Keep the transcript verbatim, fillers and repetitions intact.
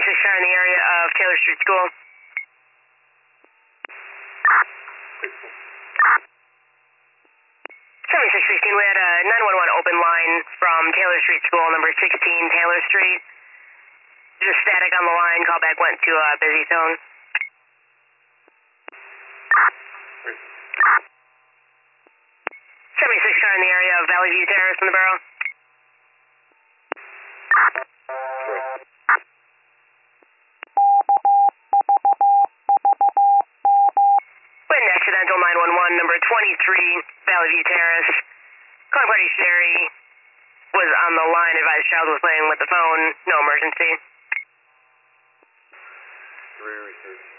seventy-six car in the area of Taylor Street School. seventy-six sixteen, we had a nine one one open line from Taylor Street School, number sixteen Taylor Street. Just static on the line, callback went to a busy zone. seventy-six car in the area of Valley View Terrace in the Borough. With an accidental nine one one, number twenty-three Valley View Terrace. Calling party Sherry was on the line, advised child was playing with the phone, no emergency. Three received.